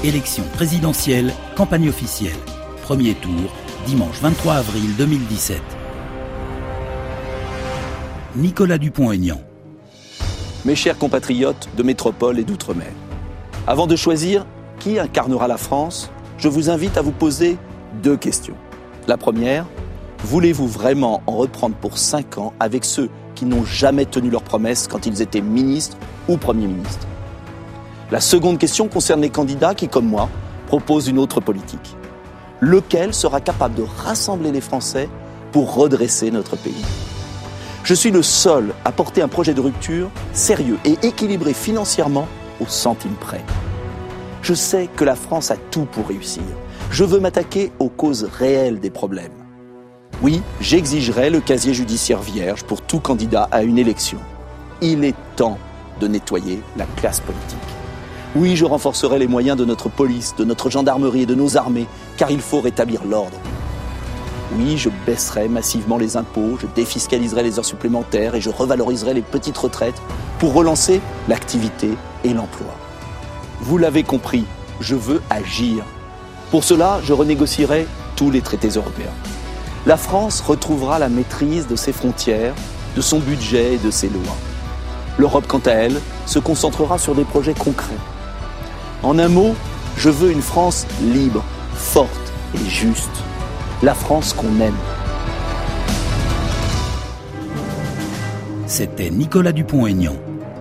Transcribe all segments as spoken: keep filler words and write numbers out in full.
Élection présidentielle, campagne officielle. Premier tour, dimanche vingt-trois avril deux mille dix-sept. Nicolas Dupont-Aignan. Mes chers compatriotes de métropole et d'outre-mer, avant de choisir qui incarnera la France, je vous invite à vous poser deux questions. La première, voulez-vous vraiment en reprendre pour cinq ans avec ceux qui n'ont jamais tenu leurs promesses quand ils étaient ministres ou premiers ministres ? La seconde question concerne les candidats qui, comme moi, proposent une autre politique. Lequel sera capable de rassembler les Français pour redresser notre pays ? Je suis le seul à porter un projet de rupture sérieux et équilibré financièrement au centime près. Je sais que la France a tout pour réussir. Je veux m'attaquer aux causes réelles des problèmes. Oui, j'exigerai le casier judiciaire vierge pour tout candidat à une élection. Il est temps de nettoyer la classe politique. Oui, je renforcerai les moyens de notre police, de notre gendarmerie et de nos armées, car il faut rétablir l'ordre. Oui, je baisserai massivement les impôts, je défiscaliserai les heures supplémentaires et je revaloriserai les petites retraites pour relancer l'activité et l'emploi. Vous l'avez compris, je veux agir. Pour cela, je renégocierai tous les traités européens. La France retrouvera la maîtrise de ses frontières, de son budget et de ses lois. L'Europe, quant à elle, se concentrera sur des projets concrets. En un mot, je veux une France libre, forte et juste. La France qu'on aime. C'était Nicolas Dupont-Aignan.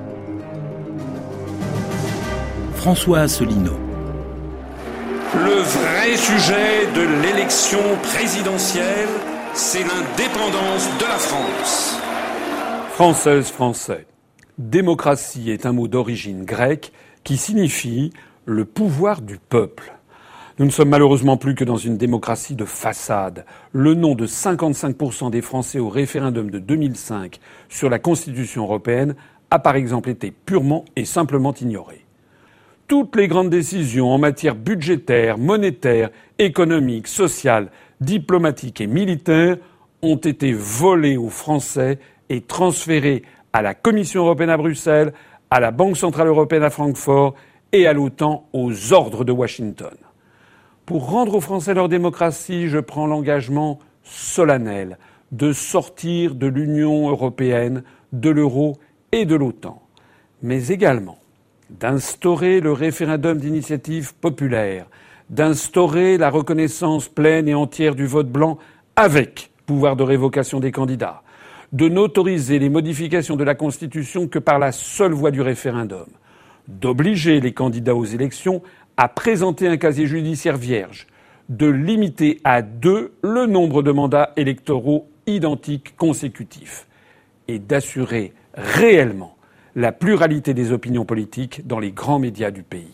François Asselineau. Le vrai sujet de l'élection présidentielle, c'est l'indépendance de la France. Françaises, Français. Démocratie est un mot d'origine grecque qui signifie le pouvoir du peuple. Nous ne sommes malheureusement plus que dans une démocratie de façade. Le nom de cinquante-cinq pour cent des Français au référendum de deux mille cinq sur la Constitution européenne a par exemple été purement et simplement ignoré. Toutes les grandes décisions en matière budgétaire, monétaire, économique, sociale, diplomatique et militaire ont été volées aux Français et transférées à la Commission européenne à Bruxelles, à la Banque centrale européenne à Francfort et à l'OTAN aux ordres de Washington. Pour rendre aux Français leur démocratie, je prends l'engagement solennel de sortir de l'Union européenne, de l'euro et de l'OTAN, mais également d'instaurer le référendum d'initiative populaire, d'instaurer la reconnaissance pleine et entière du vote blanc avec pouvoir de révocation des candidats, de n'autoriser les modifications de la Constitution que par la seule voie du référendum, d'obliger les candidats aux élections à présenter un casier judiciaire vierge, de limiter à deux le nombre de mandats électoraux identiques consécutifs et d'assurer réellement la pluralité des opinions politiques dans les grands médias du pays.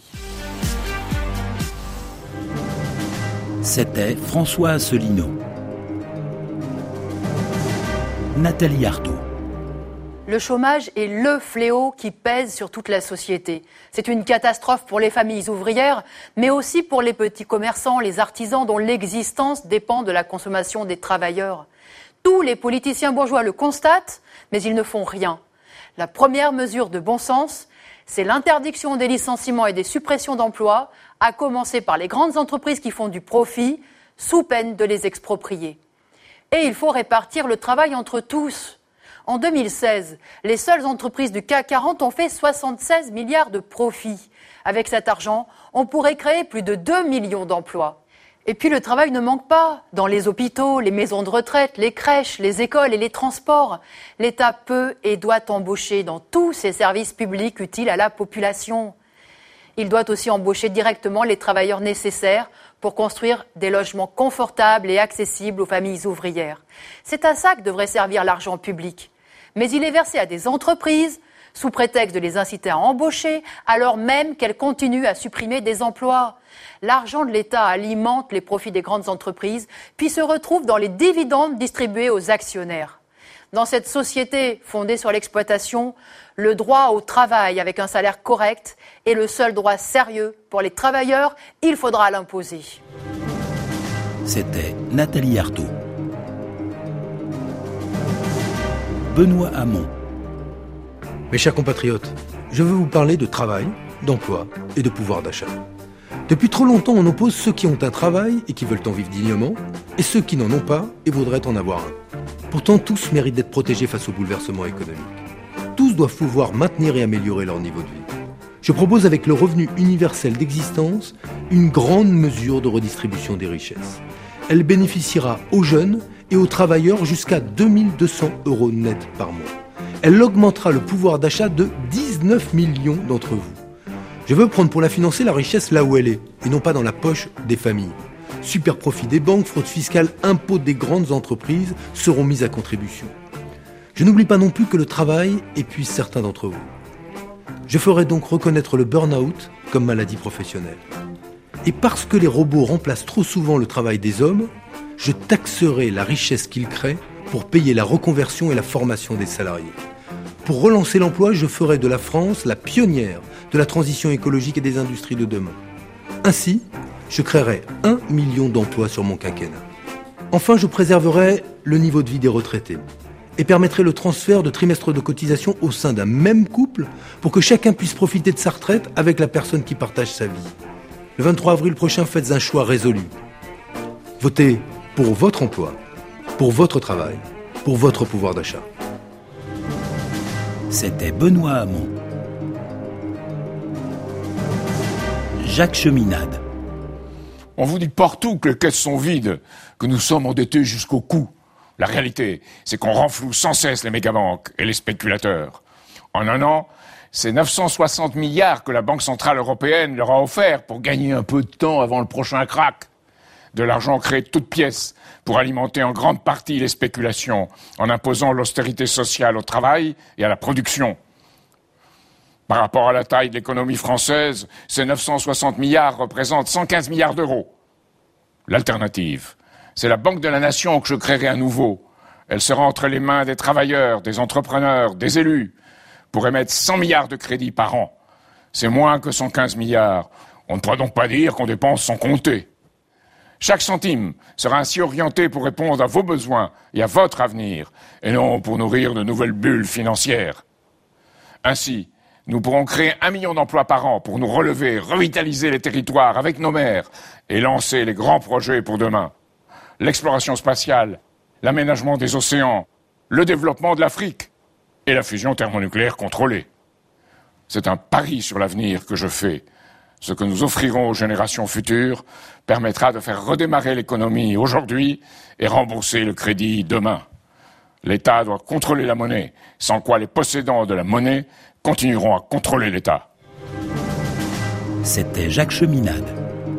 C'était François Asselineau. Nathalie Arthaud. Le chômage est le fléau qui pèse sur toute la société. C'est une catastrophe pour les familles ouvrières, mais aussi pour les petits commerçants, les artisans dont l'existence dépend de la consommation des travailleurs. Tous les politiciens bourgeois le constatent, mais ils ne font rien. La première mesure de bon sens, c'est l'interdiction des licenciements et des suppressions d'emplois, à commencer par les grandes entreprises qui font du profit, sous peine de les exproprier. Et il faut répartir le travail entre tous. En deux mille seize, les seules entreprises du C A C quarante ont fait soixante-seize milliards de profits. Avec cet argent, on pourrait créer plus de deux millions d'emplois. Et puis le travail ne manque pas. Dans les hôpitaux, les maisons de retraite, les crèches, les écoles et les transports, l'État peut et doit embaucher dans tous ces services publics utiles à la population. Il doit aussi embaucher directement les travailleurs nécessaires pour construire des logements confortables et accessibles aux familles ouvrières. C'est à ça que devrait servir l'argent public. Mais il est versé à des entreprises sous prétexte de les inciter à embaucher, alors même qu'elles continuent à supprimer des emplois. L'argent de l'État alimente les profits des grandes entreprises, puis se retrouve dans les dividendes distribués aux actionnaires. Dans cette société fondée sur l'exploitation, le droit au travail avec un salaire correct est le seul droit sérieux pour les travailleurs. Il faudra l'imposer. C'était Nathalie Arthaud. Benoît Hamon. Mes chers compatriotes, je veux vous parler de travail, d'emploi et de pouvoir d'achat. Depuis trop longtemps, on oppose ceux qui ont un travail et qui veulent en vivre dignement, et ceux qui n'en ont pas et voudraient en avoir un. Pourtant, tous méritent d'être protégés face aux bouleversements économiques. Tous doivent pouvoir maintenir et améliorer leur niveau de vie. Je propose avec le revenu universel d'existence une grande mesure de redistribution des richesses. Elle bénéficiera aux jeunes et aux travailleurs jusqu'à deux mille deux cents euros net par mois. Elle augmentera le pouvoir d'achat de dix-neuf millions d'entre vous. Je veux prendre pour la financer la richesse là où elle est, et non pas dans la poche des familles. Super profit des banques, fraude fiscale, impôts des grandes entreprises seront mis à contribution. Je n'oublie pas non plus que le travail épuise certains d'entre vous. Je ferai donc reconnaître le burn-out comme maladie professionnelle. Et parce que les robots remplacent trop souvent le travail des hommes, je taxerai la richesse qu'ils créent pour payer la reconversion et la formation des salariés. Pour relancer l'emploi, je ferai de la France la pionnière de la transition écologique et des industries de demain. Ainsi, je créerai un million d'emplois sur mon quinquennat. Enfin, je préserverai le niveau de vie des retraités et permettrai le transfert de trimestres de cotisation au sein d'un même couple pour que chacun puisse profiter de sa retraite avec la personne qui partage sa vie. Le vingt-trois avril prochain, faites un choix résolu. Votez pour votre emploi, pour votre travail, pour votre pouvoir d'achat. C'était Benoît Hamon. Jacques Cheminade. On vous dit partout que les caisses sont vides, que nous sommes endettés jusqu'au cou. La réalité, c'est qu'on renfloue sans cesse les mégabanques et les spéculateurs. En un an, c'est neuf cent soixante milliards que la Banque Centrale Européenne leur a offert pour gagner un peu de temps avant le prochain crack. De l'argent créé de toutes pièces pour alimenter en grande partie les spéculations en imposant l'austérité sociale au travail et à la production. Par rapport à la taille de l'économie française, ces neuf cent soixante milliards représentent cent quinze milliards d'euros. L'alternative, c'est la Banque de la Nation que je créerai à nouveau. Elle sera entre les mains des travailleurs, des entrepreneurs, des élus, pour émettre cent milliards de crédits par an. C'est moins que cent quinze milliards. On ne pourra donc pas dire qu'on dépense sans compter. Chaque centime sera ainsi orienté pour répondre à vos besoins et à votre avenir, et non pour nourrir de nouvelles bulles financières. Ainsi, nous pourrons créer un million d'emplois par an pour nous relever, revitaliser les territoires avec nos maires et lancer les grands projets pour demain. L'exploration spatiale, l'aménagement des océans, le développement de l'Afrique et la fusion thermonucléaire contrôlée. C'est un pari sur l'avenir que je fais. Ce que nous offrirons aux générations futures permettra de faire redémarrer l'économie aujourd'hui et rembourser le crédit demain. L'État doit contrôler la monnaie, sans quoi les possédants de la monnaie continueront à contrôler l'État. C'était Jacques Cheminade.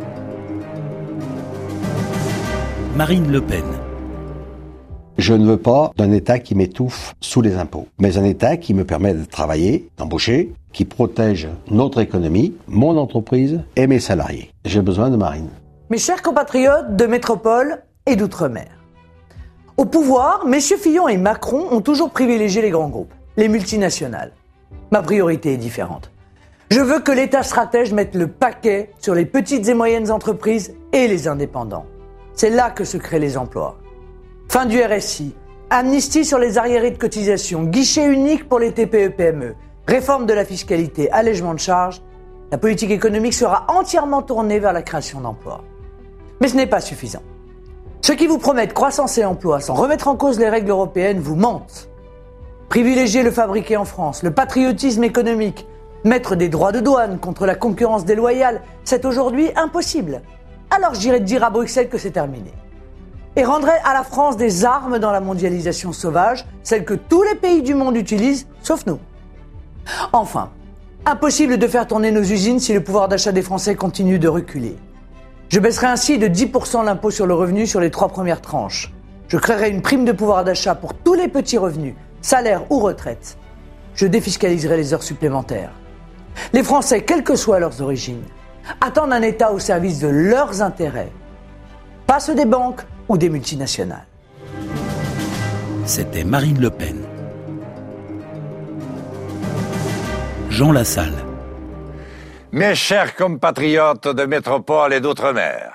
Marine Le Pen. Je ne veux pas d'un État qui m'étouffe sous les impôts, mais un État qui me permet de travailler, d'embaucher, qui protège notre économie, mon entreprise et mes salariés. J'ai besoin de Marine. Mes chers compatriotes de métropole et d'outre-mer. Au pouvoir, messieurs Fillon et Macron ont toujours privilégié les grands groupes, les multinationales. Ma priorité est différente. Je veux que l'État stratège mette le paquet sur les petites et moyennes entreprises et les indépendants. C'est là que se créent les emplois. Fin du R S I, amnistie sur les arriérés de cotisation, guichet unique pour les T P E P M E, réforme de la fiscalité, allègement de charges. La politique économique sera entièrement tournée vers la création d'emplois. Mais ce n'est pas suffisant. Ceux qui vous promettent croissance et emploi sans remettre en cause les règles européennes vous mentent. Privilégier le fabriqué en France, le patriotisme économique, mettre des droits de douane contre la concurrence déloyale, c'est aujourd'hui impossible. Alors j'irai dire à Bruxelles que c'est terminé. Et rendrai à la France des armes dans la mondialisation sauvage, celles que tous les pays du monde utilisent, sauf nous. Enfin, impossible de faire tourner nos usines si le pouvoir d'achat des Français continue de reculer. Je baisserai ainsi de dix pour cent l'impôt sur le revenu sur les trois premières tranches. Je créerai une prime de pouvoir d'achat pour tous les petits revenus, salaire ou retraite. Je défiscaliserai les heures supplémentaires. Les Français, quelles que soient leurs origines, attendent un État au service de leurs intérêts, pas ceux des banques ou des multinationales. C'était Marine Le Pen. Jean Lassalle. Mes chers compatriotes de métropole et d'outre-mer,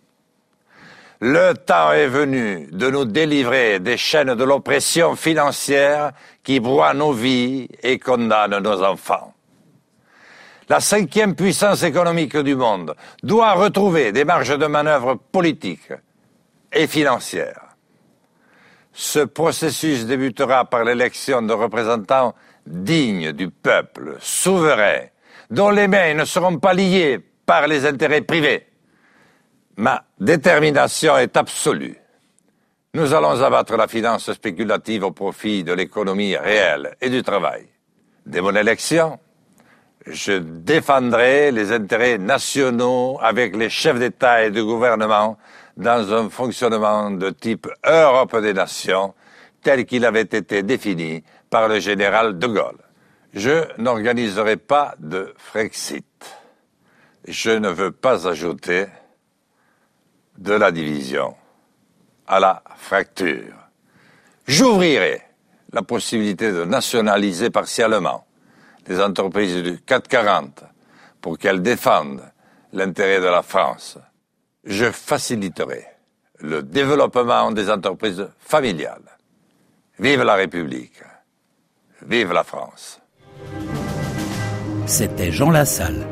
le temps est venu de nous délivrer des chaînes de l'oppression financière qui broient nos vies et condamnent nos enfants. la cinquième puissance économique du monde, doit retrouver des marges de manœuvre politiques et financières. Ce processus débutera par l'élection de représentants dignes du peuple, souverains, dont les mains ne seront pas liées par les intérêts privés. Ma détermination est absolue. Nous allons abattre la finance spéculative au profit de l'économie réelle et du travail. Dès mon élection, je défendrai les intérêts nationaux avec les chefs d'État et de gouvernement dans un fonctionnement de type Europe des nations, tel qu'il avait été défini par le général de Gaulle. Je n'organiserai pas de Frexit. Je ne veux pas ajouter de la division à la fracture. J'ouvrirai la possibilité de nationaliser partiellement les entreprises du C A C quarante pour qu'elles défendent l'intérêt de la France. Je faciliterai le développement des entreprises familiales. Vive la République. Vive la France. C'était Jean Lassalle.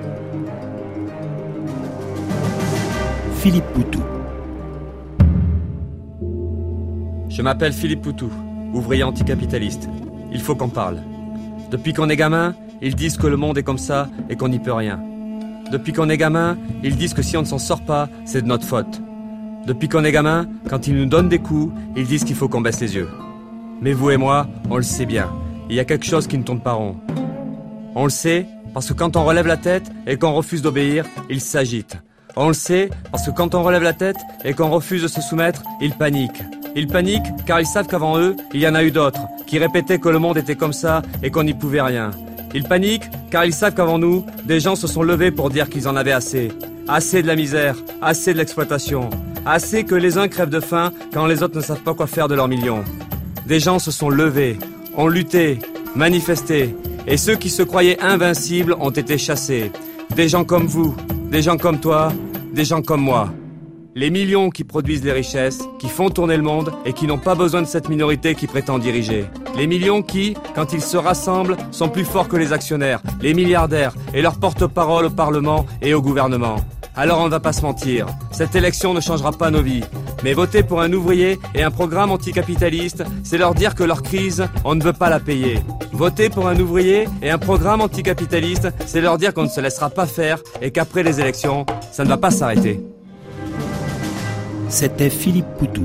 Philippe Poutou. Je m'appelle Philippe Poutou, ouvrier anticapitaliste. Il faut qu'on parle. Depuis qu'on est gamin, ils disent que le monde est comme ça et qu'on n'y peut rien. Depuis qu'on est gamin, ils disent que si on ne s'en sort pas, c'est de notre faute. Depuis qu'on est gamin, quand ils nous donnent des coups, ils disent qu'il faut qu'on baisse les yeux. Mais vous et moi, on le sait bien. Il y a quelque chose qui ne tourne pas rond. On le sait parce que quand on relève la tête et qu'on refuse d'obéir, ils s'agitent. On le sait parce que quand on relève la tête et qu'on refuse de se soumettre, ils paniquent. Ils paniquent car ils savent qu'avant eux, il y en a eu d'autres qui répétaient que le monde était comme ça et qu'on n'y pouvait rien. Ils paniquent car ils savent qu'avant nous, des gens se sont levés pour dire qu'ils en avaient assez. Assez de la misère, assez de l'exploitation, assez que les uns crèvent de faim quand les autres ne savent pas quoi faire de leurs millions. Des gens se sont levés, ont lutté, manifesté, et ceux qui se croyaient invincibles ont été chassés. Des gens comme vous, des gens comme toi, des gens comme moi. Les millions qui produisent les richesses, qui font tourner le monde et qui n'ont pas besoin de cette minorité qui prétend diriger. Les millions qui, quand ils se rassemblent, sont plus forts que les actionnaires, les milliardaires et leurs porte-parole au Parlement et au gouvernement. Alors on ne va pas se mentir, cette élection ne changera pas nos vies. Mais voter pour un ouvrier et un programme anticapitaliste, c'est leur dire que leur crise, on ne veut pas la payer. Voter pour un ouvrier et un programme anticapitaliste, c'est leur dire qu'on ne se laissera pas faire et qu'après les élections, ça ne va pas s'arrêter. C'était Philippe Poutou.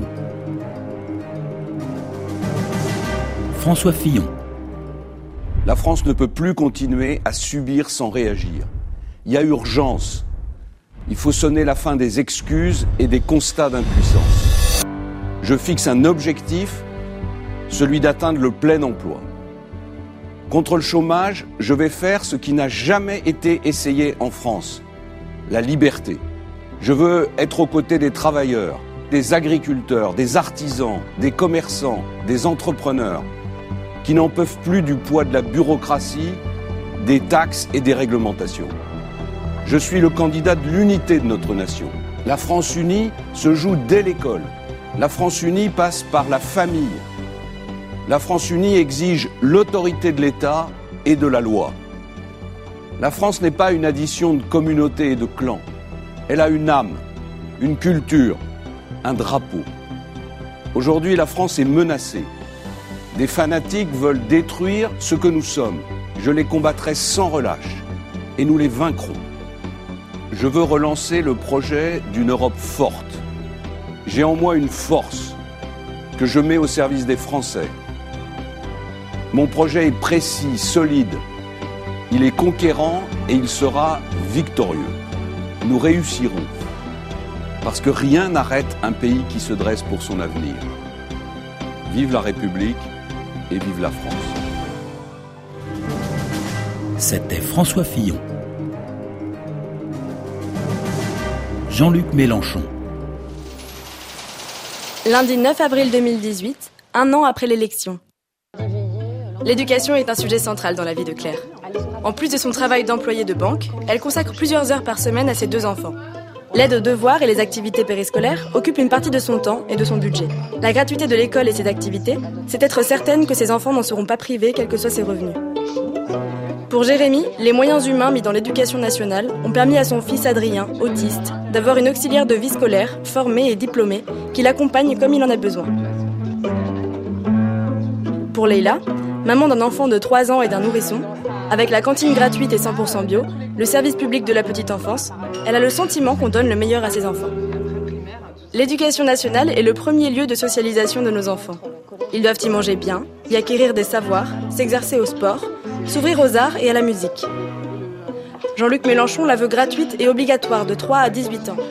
François Fillon. La France ne peut plus continuer à subir sans réagir. Il y a urgence. Il faut sonner la fin des excuses et des constats d'impuissance. Je fixe un objectif, celui d'atteindre le plein emploi. Contre le chômage, je vais faire ce qui n'a jamais été essayé en France, la liberté. Je veux être aux côtés des travailleurs, des agriculteurs, des artisans, des commerçants, des entrepreneurs, qui n'en peuvent plus du poids de la bureaucratie, des taxes et des réglementations. Je suis le candidat de l'unité de notre nation. La France unie se joue dès l'école. La France unie passe par la famille. La France unie exige l'autorité de l'État et de la loi. La France n'est pas une addition de communautés et de clans. Elle a une âme, une culture, un drapeau. Aujourd'hui, la France est menacée. Des fanatiques veulent détruire ce que nous sommes. Je les combattrai sans relâche et nous les vaincrons. Je veux relancer le projet d'une Europe forte. J'ai en moi une force que je mets au service des Français. Mon projet est précis, solide. Il est conquérant et il sera victorieux. Nous réussirons. Parce que rien n'arrête un pays qui se dresse pour son avenir. Vive la République et vive la France. C'était François Fillon. Jean-Luc Mélenchon. Lundi neuf avril deux mille dix-huit, un an après l'élection. L'éducation est un sujet central dans la vie de Claire. En plus de son travail d'employée de banque, elle consacre plusieurs heures par semaine à ses deux enfants. L'aide aux devoirs et les activités périscolaires occupent une partie de son temps et de son budget. La gratuité de l'école et ses activités, c'est être certaine que ses enfants n'en seront pas privés quels que soient ses revenus. Pour Jérémy, les moyens humains mis dans l'éducation nationale ont permis à son fils Adrien, autiste, d'avoir une auxiliaire de vie scolaire, formée et diplômée, qui l'accompagne comme il en a besoin. Pour Leïla, maman d'un enfant de trois ans et d'un nourrisson, avec la cantine gratuite et cent pour cent bio, le service public de la petite enfance, elle a le sentiment qu'on donne le meilleur à ses enfants. L'éducation nationale est le premier lieu de socialisation de nos enfants. Ils doivent y manger bien, y acquérir des savoirs, s'exercer au sport, s'ouvrir aux arts et à la musique. Jean-Luc Mélenchon la veut gratuite et obligatoire de trois à dix-huit ans.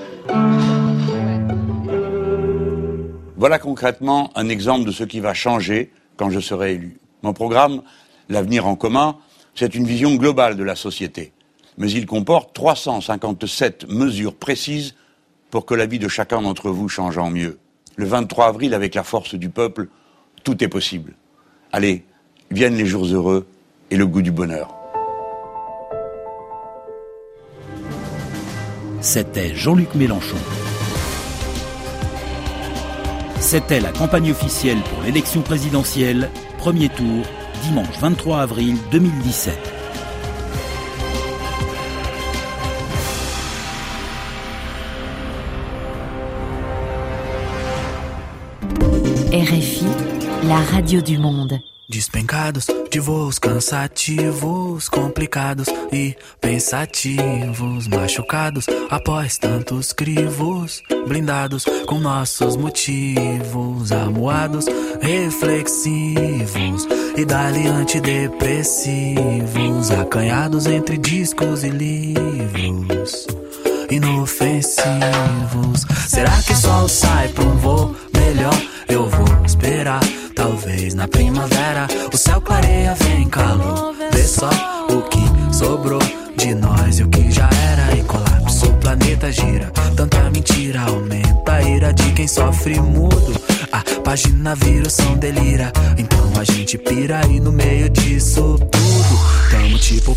Voilà concrètement un exemple de ce qui va changer quand je serai élu. Mon programme, L'avenir en commun, c'est une vision globale de la société. Mais il comporte trois cent cinquante-sept mesures précises pour que la vie de chacun d'entre vous change en mieux. Le vingt-trois avril, avec la force du peuple, tout est possible. Allez, viennent les jours heureux et le goût du bonheur. C'était Jean-Luc Mélenchon. C'était la campagne officielle pour l'élection présidentielle, premier tour, dimanche vingt-trois avril deux mille dix-sept. R F I, la radio du monde. Despencados de voos cansativos, complicados e pensativos, machucados após tantos crivos, blindados com nossos motivos, amuados, reflexivos e dali antidepressivos, acanhados entre discos e livros, inofensivos. Será que o sol sai pra um voo melhor? Eu vou esperar, talvez na primavera o céu clareia, vem calor. Vê só o que sobrou de nós e o que já era. E colapso, o planeta gira, tanta mentira aumenta a ira de quem sofre mudo. A página vira, o som delira, então a gente pira e no meio disso tudo tamo tipo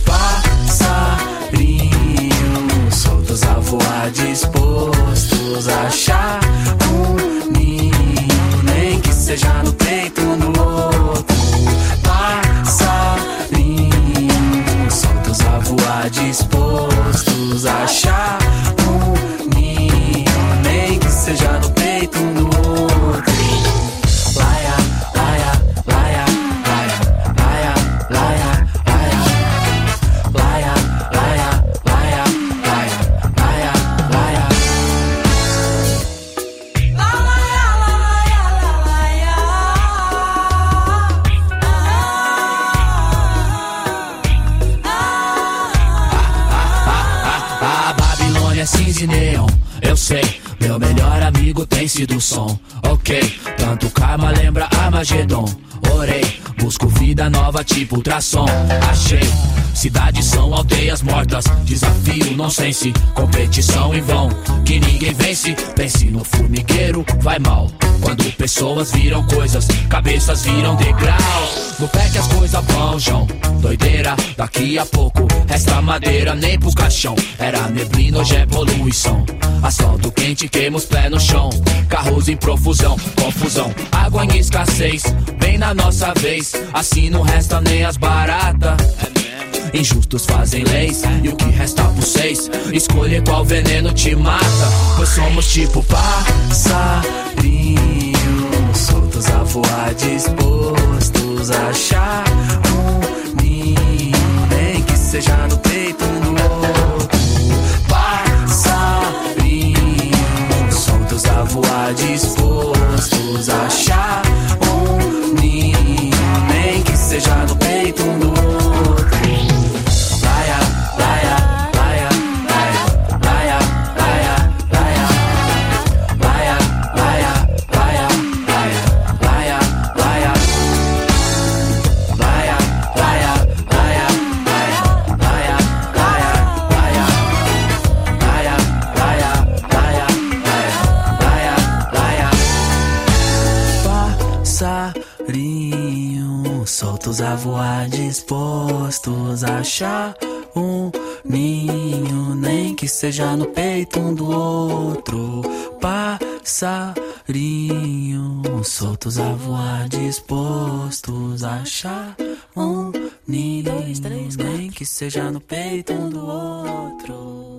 passarinho, soltos a voar, dispostos a achar um ninho, nem que seja no peito no outro. Passarinho, soltos a voar, dispostos a achar um ninho, nem que seja no peito no outro. Laia, laia, laia, laia, laia, laia, laia, laia, laia, laia, laia, laia, laia. A Babilônia é cinza e neon, eu sei. Meu melhor amigo tem sido o som, ok. Tanto karma lembra Armagedon. Orei, busco vida nova tipo ultrassom. Achei, cidades são aldeias mortas. Desafio, nonsense, competição em vão, que ninguém vence. Pense no formigueiro, vai mal. Quando pessoas viram coisas, cabeças viram degrau. No pé que as coisas vão, João. Doideira, daqui a pouco resta madeira nem pro caixão. Era neblina, hoje é poluição. Asfalto quente, queima os pés no chão. Carros em profusão, confusão. Água em escassez, bem na nossa vez. Assim não resta nem as baratas. Injustos fazem leis, e o que resta por seis? Escolher qual veneno te mata. Pois somos tipo passarinho, soltos a voar, dispostos a achar um ninho, nem que seja no peito no outro. Passarinho, soltos a voar, dispostos a achar um ninho, nem que seja no peito no outro. Soltos a voar, dispostos a achar um ninho, nem que seja no peito um do outro. Passarinho, soltos a voar, dispostos a achar um nem, dois, três, nem que seja no peito um do outro.